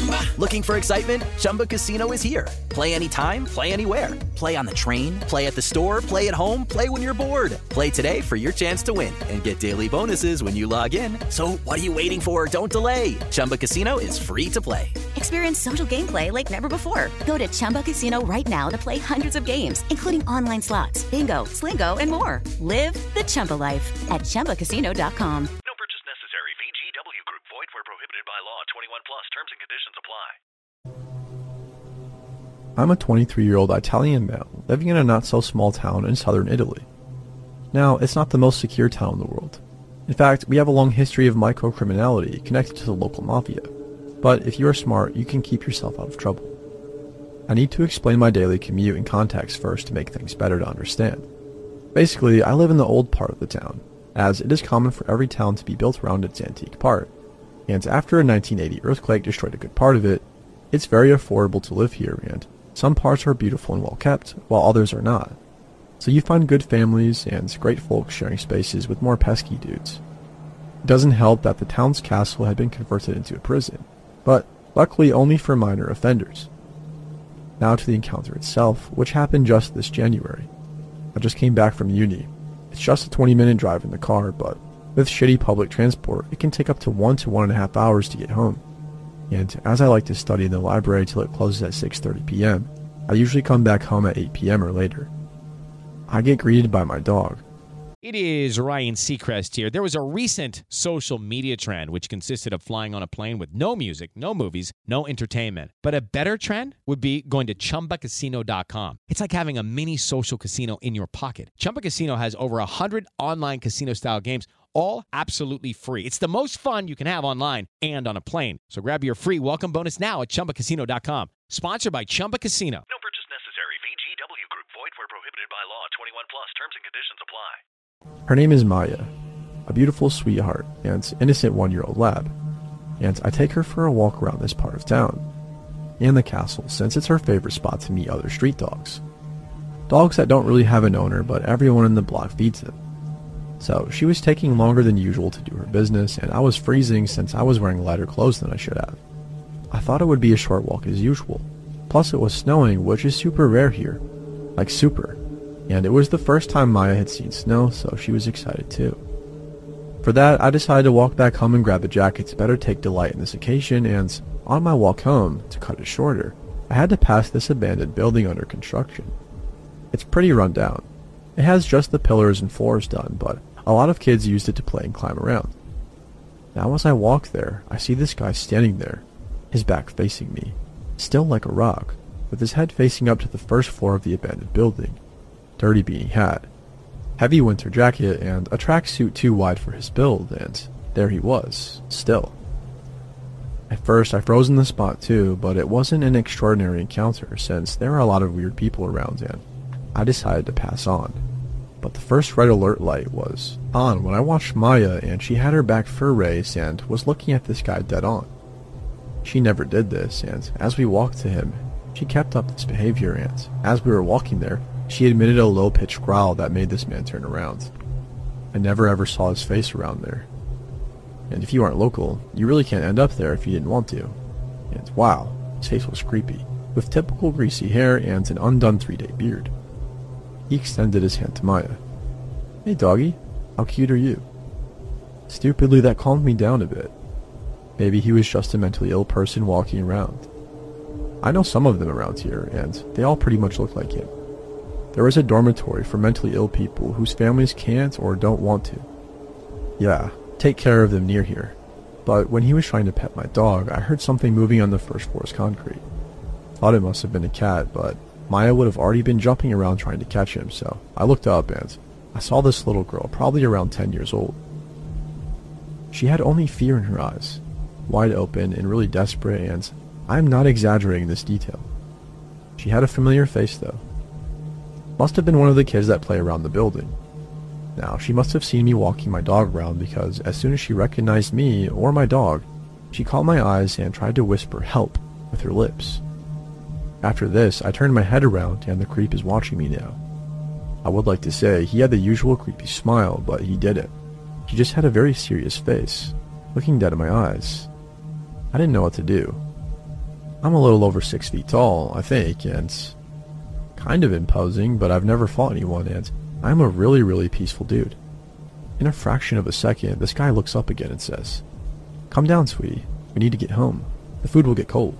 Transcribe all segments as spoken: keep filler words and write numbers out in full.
Looking for excitement? Chumba Casino is here. Play anytime, play anywhere. Play on the train, play at the store, play at home, play when you're bored. Play today for your chance to win and get daily bonuses when you log in. So what are you waiting for? Don't delay. Chumba Casino is free to play. Experience social gameplay like never before. Go to Chumba Casino right now to play hundreds of games, including online slots, bingo, Slingo, and more. Live the Chumba life at Chumba Casino dot com. No purchase necessary. V G W Group. Void where prohibited by law. twenty-one plus. Terms and conditions apply. I'm a twenty-three-year-old Italian male living in a not-so-small town in southern Italy. Now, it's not the most secure town in the world. In fact, we have a long history of microcriminality connected to the local mafia. But if you are smart, you can keep yourself out of trouble. I need to explain my daily commute in context first to make things better to understand. Basically, I live in the old part of the town, as it is common for every town to be built around its antique part. And after a nineteen eighty earthquake destroyed a good part of it, it's very affordable to live here, and some parts are beautiful and well kept, while others are not. So you find good families and great folks sharing spaces with more pesky dudes. It doesn't help that the town's castle had been converted into a prison, but luckily only for minor offenders. Now to the encounter itself, which happened just this January. I just came back from uni. It's just a twenty minute drive in the car, but with shitty public transport, it can take up to one to one and a half hours to get home. And as I like to study in the library till it closes at six thirty p m, I usually come back home at eight p m or later. I get greeted by my dog. It is Ryan Seacrest here. There was a recent social media trend which consisted of flying on a plane with no music, no movies, no entertainment. But a better trend would be going to Chumba Casino dot com. It's like having a mini social casino in your pocket. Chumba Casino has over one hundred online casino-style games, all absolutely free. It's the most fun you can have online and on a plane. So grab your free welcome bonus now at Chumba Casino dot com. Sponsored by Chumba Casino. No purchase necessary. V G W Group. Void where prohibited by law. twenty-one plus. Terms and conditions apply. Her name is Maya, a beautiful sweetheart and innocent one-year-old lab, and I take her for a walk around this part of town, and the castle, since it's her favorite spot to meet other street dogs. Dogs that don't really have an owner, but everyone in the block feeds them. So she was taking longer than usual to do her business, and I was freezing since I was wearing lighter clothes than I should have. I thought it would be a short walk as usual, plus it was snowing, which is super rare here. Like super. And it was the first time Maya had seen snow, so she was excited too. For that, I decided to walk back home and grab a jacket to better take delight in this occasion, and on my walk home, to cut it shorter, I had to pass this abandoned building under construction. It's pretty run down. It has just the pillars and floors done, but a lot of kids used it to play and climb around. Now as I walk there, I see this guy standing there, his back facing me, still like a rock, with his head facing up to the first floor of the abandoned building. Dirty beanie hat, heavy winter jacket, and a tracksuit too wide for his build, and there he was, still. At first I froze in the spot too, but it wasn't an extraordinary encounter since there were a lot of weird people around, and I decided to pass on. But the first red alert light was on when I watched Maya, and she had her back fur raised and was looking at this guy dead on. She never did this, and as we walked to him, she kept up this behavior, and as we were walking there, she emitted a low-pitched growl that made this man turn around. I never ever saw his face around there. And if you aren't local, you really can't end up there if you didn't want to. And wow, his face was creepy, with typical greasy hair and an undone three-day beard. He extended his hand to Maya. Hey doggy, how cute are you? Stupidly, that calmed me down a bit. Maybe he was just a mentally ill person walking around. I know some of them around here, and they all pretty much look like him. There is a dormitory for mentally ill people whose families can't or don't want to. Yeah, take care of them near here. But when he was trying to pet my dog, I heard something moving on the first floor's concrete. Thought it must have been a cat, but Maya would have already been jumping around trying to catch him, so I looked up and I saw this little girl, probably around ten years old. She had only fear in her eyes, wide open and really desperate, and I'm not exaggerating this detail. She had a familiar face though. Must have been one of the kids that play around the building. Now, she must have seen me walking my dog around because as soon as she recognized me or my dog, she caught my eyes and tried to whisper help with her lips. After this, I turned my head around and the creep is watching me now. I would like to say he had the usual creepy smile, but he didn't. He just had a very serious face, looking dead in my eyes. I didn't know what to do. I'm a little over six feet tall, I think, and kind of imposing, but I've never fought anyone, and I'm a really, really peaceful dude. In a fraction of a second, this guy looks up again and says, "Come down, sweetie. We need to get home. The food will get cold."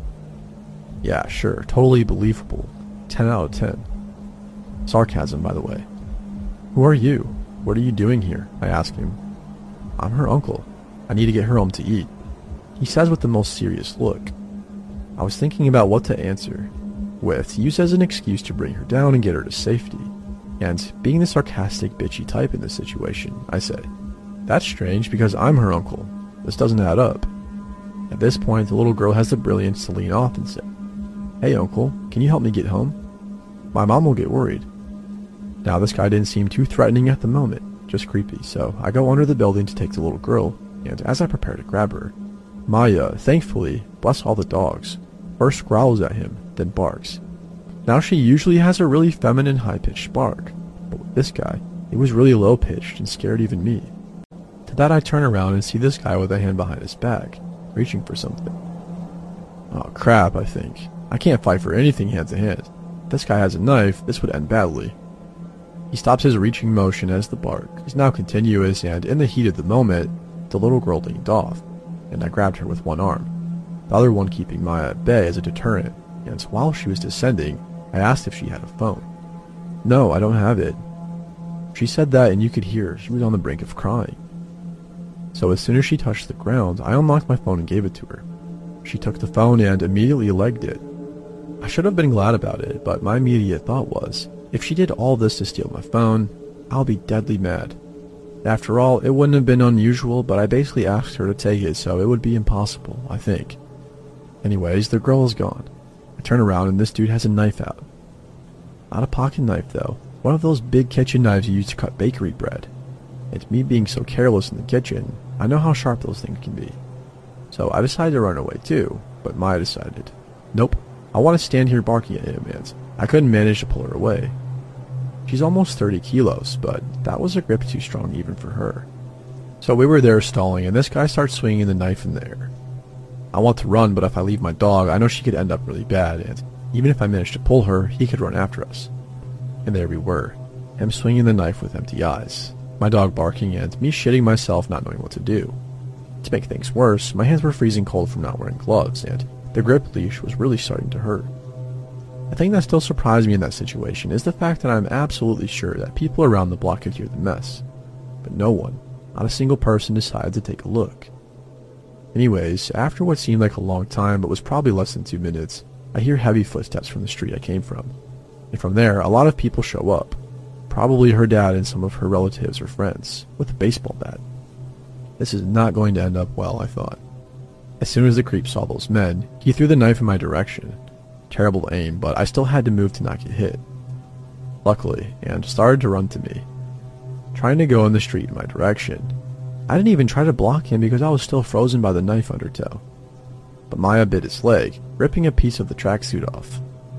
Yeah, sure, totally believable. ten out of ten. Sarcasm, by the way. "Who are you? What are you doing here?" I ask him. "I'm her uncle. I need to get her home to eat," he says with the most serious look. I was thinking about what to answer, with use as an excuse to bring her down and get her to safety. And being the sarcastic, bitchy type in this situation, I say, "That's strange because I'm her uncle. This doesn't add up." At this point, the little girl has the brilliance to lean off and say, "Hey uncle, can you help me get home? My mom will get worried." Now this guy didn't seem too threatening at the moment, just creepy, so I go under the building to take the little girl, and as I prepare to grab her, Maya, thankfully, bless all the dogs, first growls at him, then barks. Now she usually has a really feminine high-pitched bark, but with this guy, it was really low-pitched and scared even me. To that I turn around and see this guy with a hand behind his back, reaching for something. Oh crap, I think. I can't fight for anything hand to hand. If this guy has a knife, this would end badly. He stops his reaching motion as the bark is now continuous, and in the heat of the moment, the little girl leaned off, and I grabbed her with one arm, the other one keeping Maya at bay as a deterrent, and while she was descending, I asked if she had a phone. "No, I don't have it." She said that, and you could hear she was on the brink of crying. So as soon as she touched the ground, I unlocked my phone and gave it to her. She took the phone and immediately legged it. I should have been glad about it, but my immediate thought was, if she did all this to steal my phone, I'll be deadly mad. After all, it wouldn't have been unusual, but I basically asked her to take it, so it would be impossible, I think. Anyways, the girl is gone. I turn around and this dude has a knife out. Not a pocket knife though, one of those big kitchen knives you use to cut bakery bread. It's me being so careless in the kitchen, I know how sharp those things can be. So I decided to run away too, but Maya decided, nope, I want to stand here barking at him, and I couldn't manage to pull her away. She's almost thirty kilos, but that was a grip too strong even for her. So we were there stalling, and this guy starts swinging the knife in the air. I want to run, but if I leave my dog, I know she could end up really bad, and even if I managed to pull her, he could run after us. And there we were, him swinging the knife with empty eyes, my dog barking, and me shitting myself not knowing what to do. To make things worse, my hands were freezing cold from not wearing gloves, and the grip leash was really starting to hurt. The thing that still surprised me in that situation is the fact that I'm absolutely sure that people around the block could hear the mess, but no one, not a single person, decided to take a look. Anyways, after what seemed like a long time but was probably less than two minutes, I hear heavy footsteps from the street I came from, and from there a lot of people show up, probably her dad and some of her relatives or friends, with a baseball bat. This is not going to end up well, I thought. As soon as the creep saw those men, he threw the knife in my direction. Terrible aim, but I still had to move to not get hit. Luckily, and started to run to me, trying to go in the street in my direction. I didn't even try to block him because I was still frozen by the knife undertow. But Maya bit his leg, ripping a piece of the tracksuit off.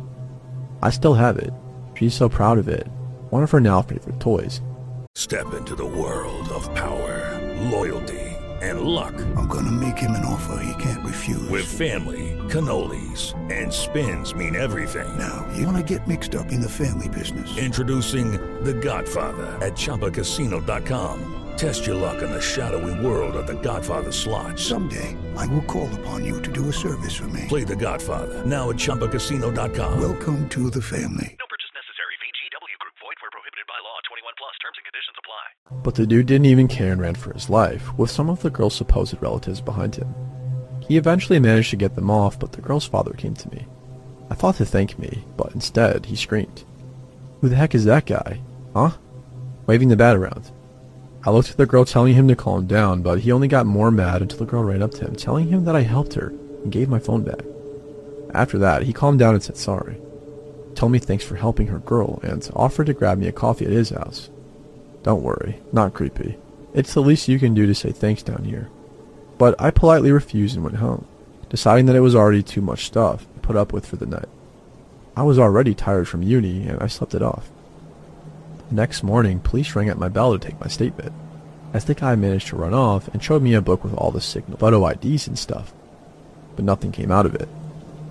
I still have it. She's so proud of it. One of her now favorite toys. Step into the world of power, loyalty, and luck. I'm gonna make him an offer he can't refuse. With family, cannolis, and spins mean everything. Now, you wanna get mixed up in the family business. Introducing The Godfather at Chumba Casino dot com. Test your luck in the shadowy world of The Godfather slot. Someday, I will call upon you to do a service for me. Play The Godfather, now at Chumba Casino dot com. Welcome to the family. No purchase necessary. V G W Group. Void where prohibited by law. twenty-one plus. Terms and conditions apply. But the dude didn't even care and ran for his life, with some of the girl's supposed relatives behind him. He eventually managed to get them off, but the girl's father came to me. I thought to thank me, but instead he screamed, "Who the heck is that guy? Huh?" waving the bat around. I looked at the girl telling him to calm down, but he only got more mad until the girl ran up to him, telling him that I helped her and gave my phone back. After that, he calmed down and said sorry, told me thanks for helping her girl, and offered to grab me a coffee at his house. Don't worry, not creepy. It's the least you can do to say thanks down here. But I politely refused and went home, deciding that it was already too much stuff to put up with for the night. I was already tired from uni, and I slept it off. The next morning, police rang at my bell to take my statement, as the guy managed to run off and showed me a book with all the signal photo I Ds and stuff, but nothing came out of it.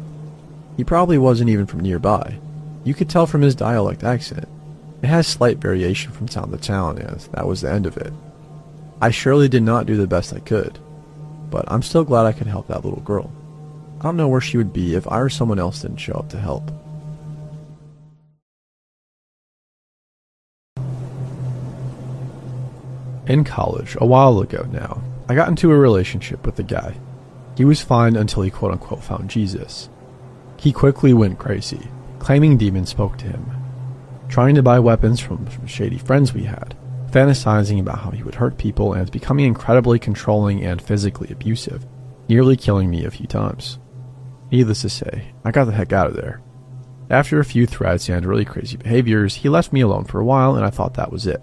He probably wasn't even from nearby. You could tell from his dialect accent. It has slight variation from town to town, and that was the end of it. I surely did not do the best I could, but I'm still glad I could help that little girl. I don't know where she would be if I or someone else didn't show up to help. In college, a while ago now, I got into a relationship with a guy. He was fine until he quote-unquote found Jesus. He quickly went crazy, claiming demons spoke to him, trying to buy weapons from, from shady friends we had, fantasizing about how he would hurt people, and becoming incredibly controlling and physically abusive, nearly killing me a few times. Needless to say, I got the heck out of there. After a few threats and really crazy behaviors, he left me alone for a while, and I thought that was it.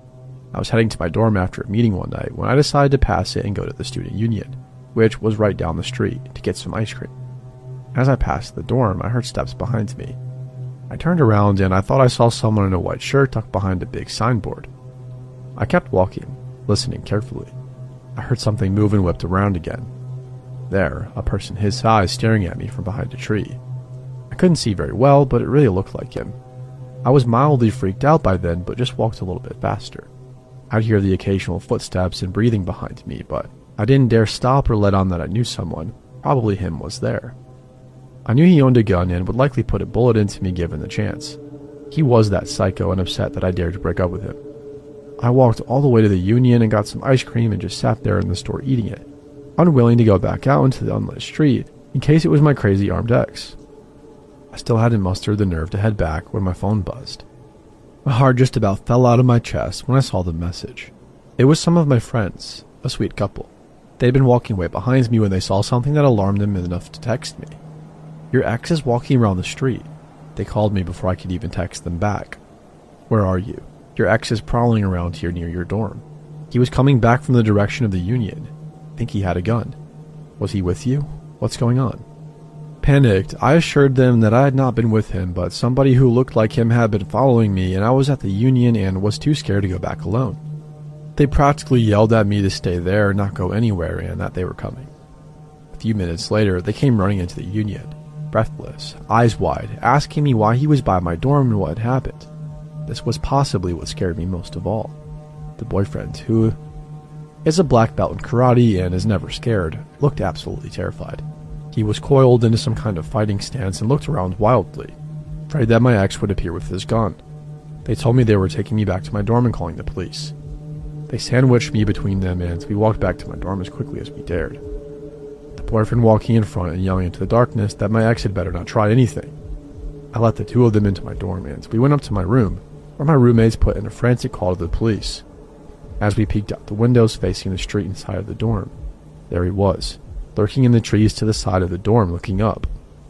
I was heading to my dorm after a meeting one night when I decided to pass it and go to the student union, which was right down the street, to get some ice cream. As I passed the dorm, I heard steps behind me. I turned around and I thought I saw someone in a white shirt tucked behind a big signboard. I kept walking, listening carefully. I heard something move and whipped around again. There, a person his size staring at me from behind a tree. I couldn't see very well, but it really looked like him. I was mildly freaked out by then, but just walked a little bit faster. I'd hear the occasional footsteps and breathing behind me, but I didn't dare stop or let on that I knew someone, probably him, was there. I knew he owned a gun and would likely put a bullet into me given the chance. He was that psycho and upset that I dared to break up with him. I walked all the way to the union and got some ice cream and just sat there in the store eating it, unwilling to go back out into the unlit street in case it was my crazy armed ex. I still hadn't mustered the nerve to head back when my phone buzzed. My heart just about fell out of my chest when I saw the message. It was some of my friends, a sweet couple. They'd been walking way behind me when they saw something that alarmed them enough to text me. "Your ex is walking around the street." They called me before I could even text them back. "Where are you? Your ex is prowling around here near your dorm. He was coming back from the direction of the union. I think he had a gun. Was he with you? What's going on?" Panicked, I assured them that I had not been with him, but somebody who looked like him had been following me, and I was at the union and was too scared to go back alone. They practically yelled at me to stay there and not go anywhere, and that they were coming. A few minutes later, they came running into the union, breathless, eyes wide, asking me why he was by my dorm and what had happened. This was possibly what scared me most of all. The boyfriend, who is a black belt in karate and is never scared, looked absolutely terrified. He was coiled into some kind of fighting stance and looked around wildly, afraid that my ex would appear with his gun. They told me they were taking me back to my dorm and calling the police. They sandwiched me between them and we walked back to my dorm as quickly as we dared. The boyfriend walking in front and yelling into the darkness that my ex had better not try anything. I let the two of them into my dorm and we went up to my room, where my roommates put in a frantic call to the police. As we peeked out the windows facing the street inside of the dorm, there he was, lurking in the trees to the side of the dorm looking up.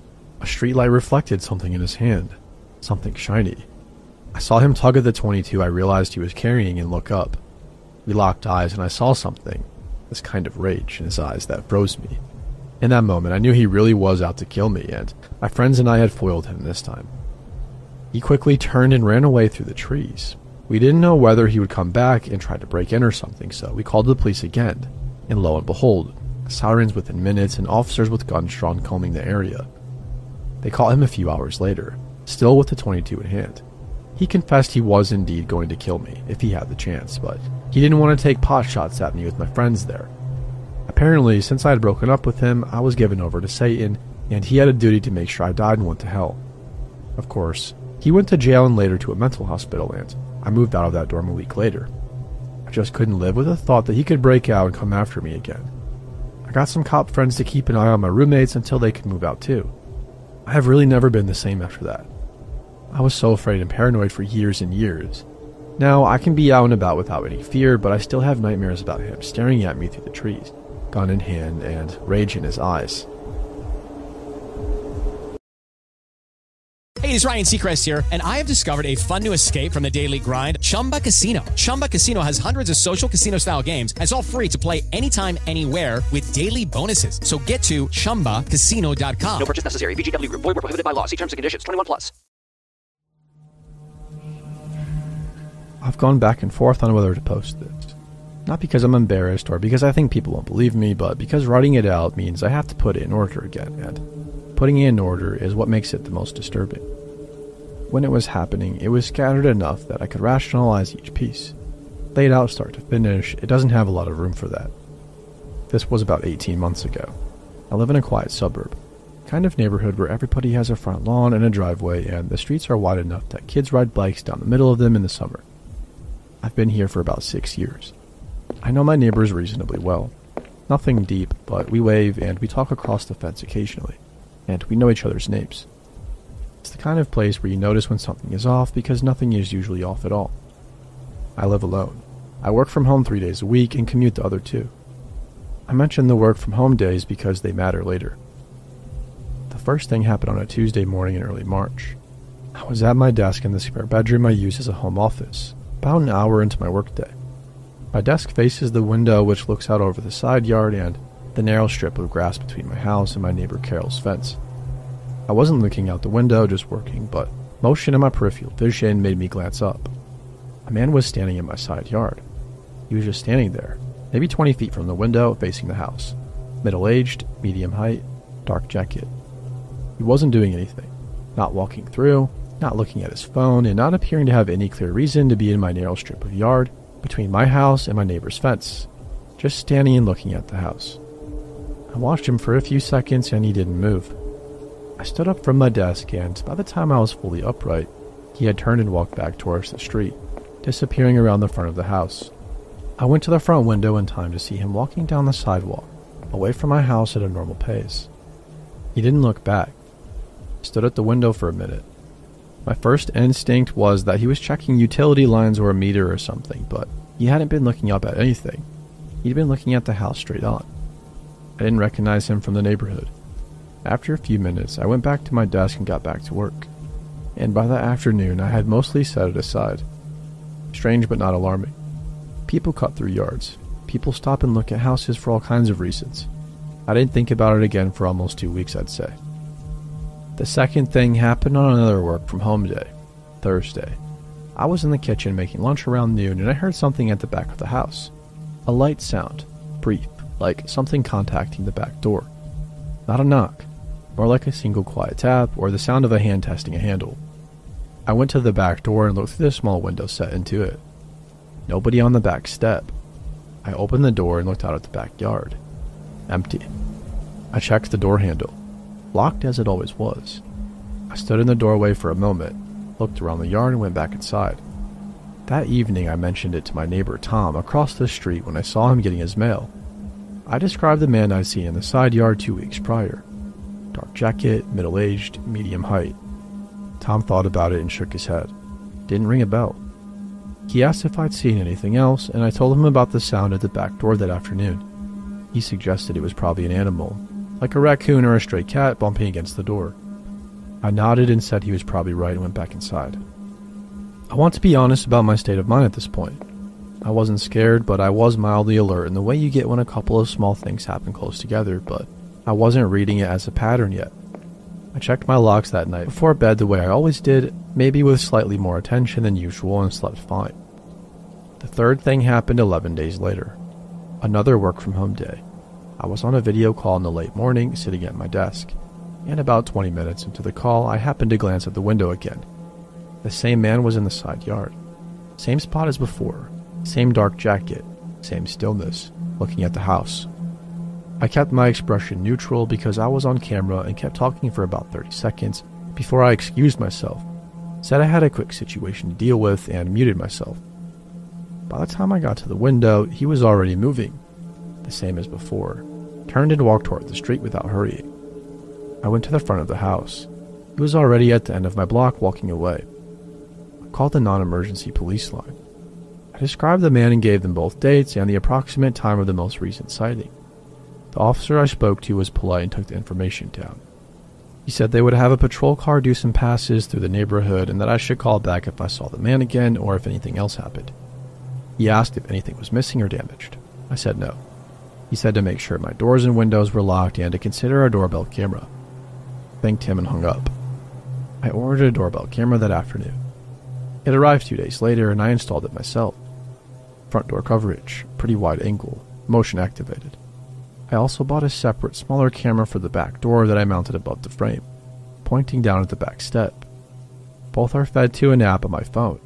A streetlight reflected something in his hand, something shiny. I saw him tug at the twenty-two I realized he was carrying and look up. We locked eyes and I saw something, this kind of rage in his eyes that froze me. In that moment I knew he really was out to kill me, and my friends and I had foiled him this time. He quickly turned and ran away through the trees. We didn't know whether he would come back and try to break in or something, so we called the police again, and lo and behold, sirens within minutes and officers with guns drawn combing the area. They caught him a few hours later, still with the twenty-two in hand. He confessed he was indeed going to kill me if he had the chance, but he didn't want to take pot shots at me with my friends there. Apparently, since I had broken up with him, I was given over to Satan, and he had a duty to make sure I died and went to hell. Of course, he went to jail and later to a mental hospital, and I moved out of that dorm a week later. I just couldn't live with the thought that he could break out and come after me again. I got some cop friends to keep an eye on my roommates until they could move out too. I have really never been the same after that. I was so afraid and paranoid for years and years. Now I can be out and about without any fear, but I still have nightmares about him staring at me through the trees, gun in hand and rage in his eyes. Hey, it's Ryan Seacrest here, and I have discovered a fun new escape from the daily grind, Chumba Casino. Chumba Casino has hundreds of social casino-style games, and it's all free to play anytime, anywhere with daily bonuses. So get to chumba casino dot com. No purchase necessary. V G W Group. Void where prohibited by law. See terms and conditions. twenty-one plus. I've gone back and forth on whether to post this. Not because I'm embarrassed or because I think people won't believe me, but because writing it out means I have to put it in order again, and Putting it in order is what makes it the most disturbing. When it was happening, it was scattered enough that I could rationalize each piece. Laid out start to finish, it doesn't have a lot of room for that. This was about eighteen months ago. I live in a quiet suburb, kind of neighborhood where everybody has a front lawn and a driveway, and the streets are wide enough that kids ride bikes down the middle of them in the summer. I've been here for about six years. I know my neighbors reasonably well. Nothing deep, but we wave and we talk across the fence occasionally, and we know each other's names. It's the kind of place where you notice when something is off because nothing is usually off at all. I live alone. I work from home three days a week and commute the other two. I mention the work from home days because they matter later. The first thing happened on a Tuesday morning in early March. I was at my desk in the spare bedroom I use as a home office, about an hour into my workday. My desk faces the window which looks out over the side yard and the narrow strip of grass between my house and my neighbor Carol's fence. I wasn't looking out the window, just working, but motion in my peripheral vision made me glance up. A man was standing in my side yard. He was just standing there, maybe twenty feet from the window, facing the house. Middle-aged, medium height, dark jacket. He wasn't doing anything. Not walking through, not looking at his phone, and not appearing to have any clear reason to be in my narrow strip of yard between my house and my neighbor's fence. Just standing and looking at the house. I watched him for a few seconds and he didn't move. I stood up from my desk, and by the time I was fully upright, he had turned and walked back towards the street, disappearing around the front of the house. I went to the front window in time to see him walking down the sidewalk, away from my house at a normal pace. He didn't look back. I stood at the window for a minute. My first instinct was that he was checking utility lines or a meter or something, but he hadn't been looking up at anything. He'd been looking at the house straight on. I didn't recognize him from the neighborhood. After a few minutes, I went back to my desk and got back to work. And by that afternoon, I had mostly set it aside. Strange but not alarming. People cut through yards. People stop and look at houses for all kinds of reasons. I didn't think about it again for almost two weeks, I'd say. The second thing happened on another work from home day, Thursday. I was in the kitchen making lunch around noon and I heard something at the back of the house. A light sound, brief, like something contacting the back door. Not a knock, more like a single quiet tap or the sound of a hand testing a handle. I went to the back door and looked through the small window set into it. Nobody on the back step. I opened the door and looked out at the backyard. Empty. I checked the door handle, locked as it always was. I stood in the doorway for a moment, looked around the yard and went back inside. That evening I mentioned it to my neighbor Tom across the street when I saw him getting his mail. I described the man I'd seen in the side yard two weeks prior. Dark jacket, middle-aged, medium height. Tom thought about it and shook his head. Didn't ring a bell. He asked if I'd seen anything else, and I told him about the sound at the back door that afternoon. He suggested it was probably an animal, like a raccoon or a stray cat bumping against the door. I nodded and said he was probably right and went back inside. I want to be honest about my state of mind at this point. I wasn't scared, but I was mildly alert in the way you get when a couple of small things happen close together, but I wasn't reading it as a pattern yet. I checked my logs that night before bed the way I always did, maybe with slightly more attention than usual, and slept fine. The third thing happened eleven days later. Another work from home day. I was on a video call in the late morning, sitting at my desk, and about twenty minutes into the call, I happened to glance at the window again. The same man was in the side yard. Same spot as before. Same dark jacket. Same stillness, looking at the house. I kept my expression neutral because I was on camera and kept talking for about thirty seconds before I excused myself, said I had a quick situation to deal with, and muted myself. By the time I got to the window, he was already moving, the same as before, turned and walked toward the street without hurrying. I went to the front of the house. He was already at the end of my block walking away. I called the non-emergency police line. I described the man and gave them both dates and the approximate time of the most recent sighting. The officer I spoke to was polite and took the information down. He said they would have a patrol car do some passes through the neighborhood and that I should call back if I saw the man again or if anything else happened. He asked if anything was missing or damaged. I said no. He said to make sure my doors and windows were locked and to consider a doorbell camera. I thanked him and hung up. I ordered a doorbell camera that afternoon. It arrived two days later and I installed it myself. Front door coverage, pretty wide angle, motion activated. I also bought a separate, smaller camera for the back door that I mounted above the frame, pointing down at the back step. Both are fed to an app on my phone.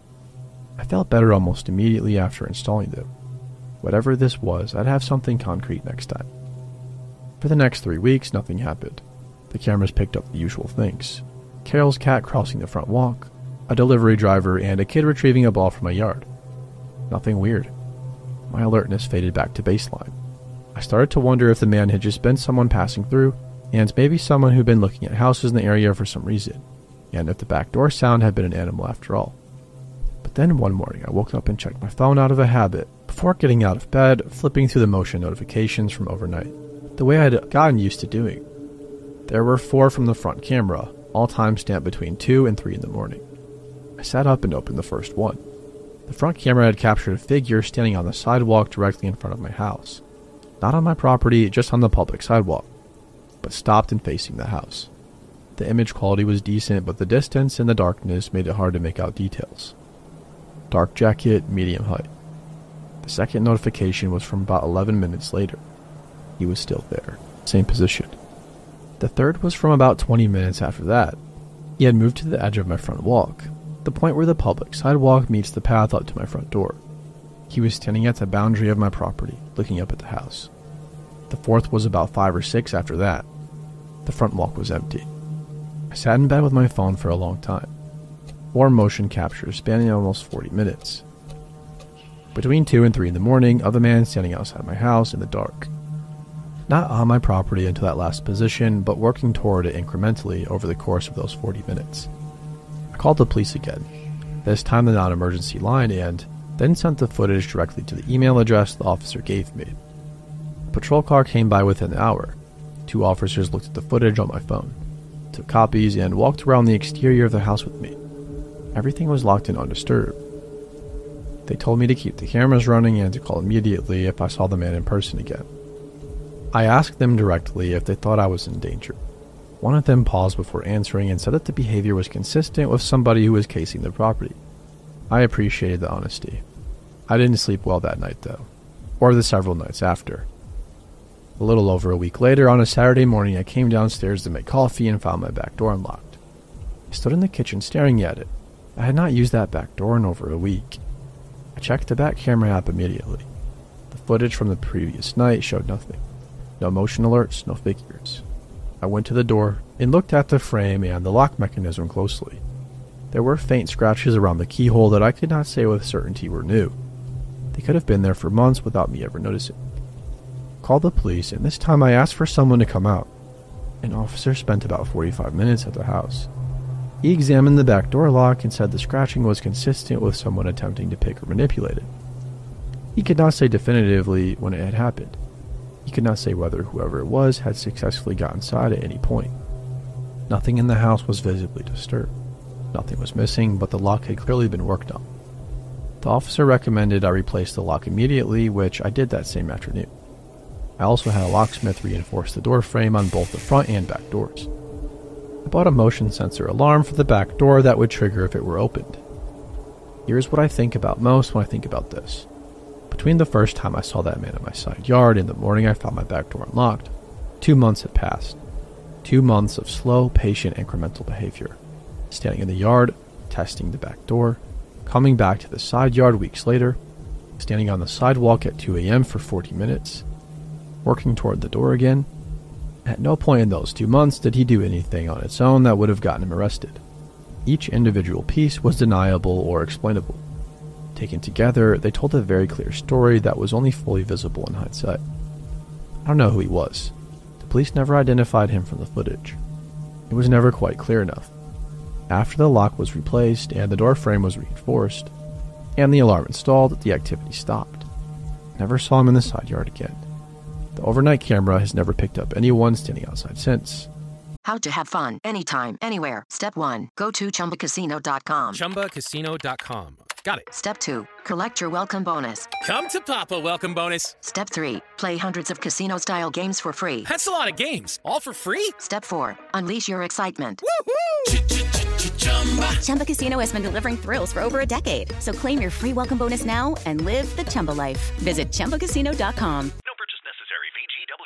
I felt better almost immediately after installing them. Whatever this was, I'd have something concrete next time. For the next three weeks, nothing happened. The cameras picked up the usual things. Carol's cat crossing the front walk, a delivery driver, and a kid retrieving a ball from my yard. Nothing weird. My alertness faded back to baseline. I started to wonder if the man had just been someone passing through, and maybe someone who'd been looking at houses in the area for some reason, and if the back door sound had been an animal after all. But then one morning I woke up and checked my phone out of a habit, before getting out of bed, flipping through the motion notifications from overnight, the way I'd gotten used to doing. There were four from the front camera, all timestamped between two and three in the morning. I sat up and opened the first one. The front camera had captured a figure standing on the sidewalk directly in front of my house. Not on my property, just on the public sidewalk, but stopped and facing the house. The image quality was decent, but the distance and the darkness made it hard to make out details. Dark jacket, medium height. The second notification was from about eleven minutes later. He was still there, same position. The third was from about twenty minutes after that. He had moved to the edge of my front walk, the point where the public sidewalk meets the path up to my front door. He was standing at the boundary of my property, looking up at the house. The fourth was about five or six after that. The front walk was empty. I sat in bed with my phone for a long time. Four motion captures spanning almost forty minutes. Between two and three in the morning, of a man standing outside my house in the dark. Not on my property until that last position, but working toward it incrementally over the course of those forty minutes. I called the police again, this time the non-emergency line, and then sent the footage directly to the email address the officer gave me. A patrol car came by within an hour. Two officers looked at the footage on my phone, took copies, and walked around the exterior of the house with me. Everything was locked and undisturbed. They told me to keep the cameras running and to call immediately if I saw the man in person again. I asked them directly if they thought I was in danger. One of them paused before answering and said that the behavior was consistent with somebody who was casing the property. I appreciated the honesty. I didn't sleep well that night, though, or the several nights after. A little over a week later, on a Saturday morning, I came downstairs to make coffee and found my back door unlocked. I stood in the kitchen staring at it. I had not used that back door in over a week. I checked the back camera app immediately. The footage from the previous night showed nothing. No motion alerts, no figures. I went to the door and looked at the frame and the lock mechanism closely. There were faint scratches around the keyhole that I could not say with certainty were new. They could have been there for months without me ever noticing. I called the police, and this time I asked for someone to come out. An officer spent about forty-five minutes at the house. He examined the back door lock and said the scratching was consistent with someone attempting to pick or manipulate it. He could not say definitively when it had happened. He could not say whether whoever it was had successfully got inside at any point. Nothing in the house was visibly disturbed. Nothing was missing, but the lock had clearly been worked on. The officer recommended I replace the lock immediately, which I did that same afternoon. I also had a locksmith reinforce the door frame on both the front and back doors. I bought a motion sensor alarm for the back door that would trigger if it were opened. Here's what I think about most when I think about this. Between the first time I saw that man in my side yard and the morning I found my back door unlocked, two months had passed. Two months of slow, patient, incremental behavior. Standing in the yard, testing the back door, coming back to the side yard weeks later, standing on the sidewalk at two a.m. for forty minutes, working toward the door again. At no point in those two months did he do anything on its own that would have gotten him arrested. Each individual piece was deniable or explainable. Taken together, they told a very clear story that was only fully visible in hindsight. I don't know who he was. The police never identified him from the footage. It was never quite clear enough. After the lock was replaced and the door frame was reinforced, and the alarm installed, the activity stopped. Never saw him in the side yard again. The overnight camera has never picked up anyone standing outside since. How to have fun anytime, anywhere. Step one, go to Chumba Casino dot com. Chumba Casino dot com. Got it. Step two, collect your welcome bonus. Come to Papa Welcome Bonus. Step three, play hundreds of casino-style games for free. That's a lot of games, all for free? Step four, unleash your excitement. Woohoo! Chumba Casino has been delivering thrills for over a decade. So claim your free welcome bonus now and live the Chumba life. Visit Chumba Casino dot com. No purchase necessary. V G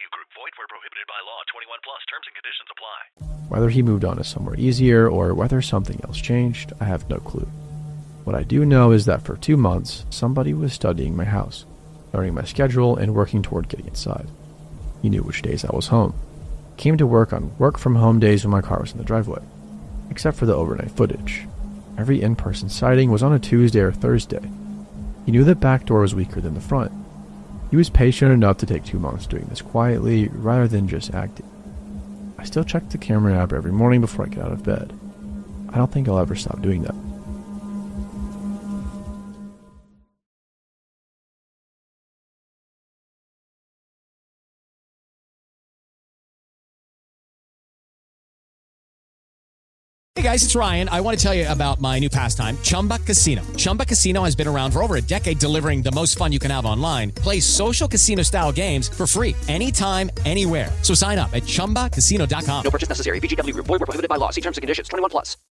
and conditions apply. Whether he moved on to somewhere easier or whether something else changed, I have no clue. What I do know is that for two months, somebody was studying my house, learning my schedule and working toward getting inside. He knew which days I was home. Came to work on work-from-home days when my car was in the driveway, except for the overnight footage. Every in-person sighting was on a Tuesday or Thursday. He knew the back door was weaker than the front. He was patient enough to take two months doing this quietly rather than just acting. I still check the camera app every morning before I get out of bed. I don't think I'll ever stop doing that. Hey guys, it's Ryan. I want to tell you about my new pastime, Chumba Casino. Chumba Casino has been around for over a decade, delivering the most fun you can have online. Play social casino-style games for free anytime, anywhere. So sign up at chumba casino dot com. No purchase necessary. V G W Group. Void where prohibited by law. See terms and conditions. twenty-one plus.